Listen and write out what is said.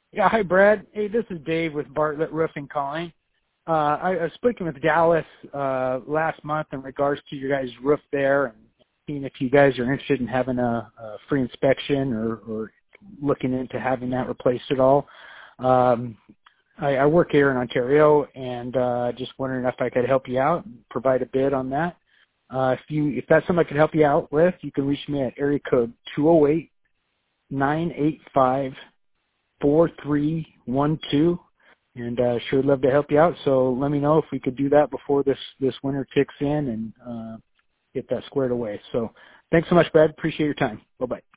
Yeah, hi, Brad. Hey, this is Dave with Bartlett Roofing calling. I was speaking with Dallas last month in regards to your guys' roof there and seeing if you guys are interested in having a free inspection or looking into having that replaced at all. I work here in Ontario and just wondering if I could help you out and provide a bid on that. If that's something I could help you out with, you can reach me at area code 208-985-4312, and sure would love to help you out. So let me know if we could do that before this winter kicks in and get that squared away. So thanks so much, Brad. Appreciate your time. Bye-bye.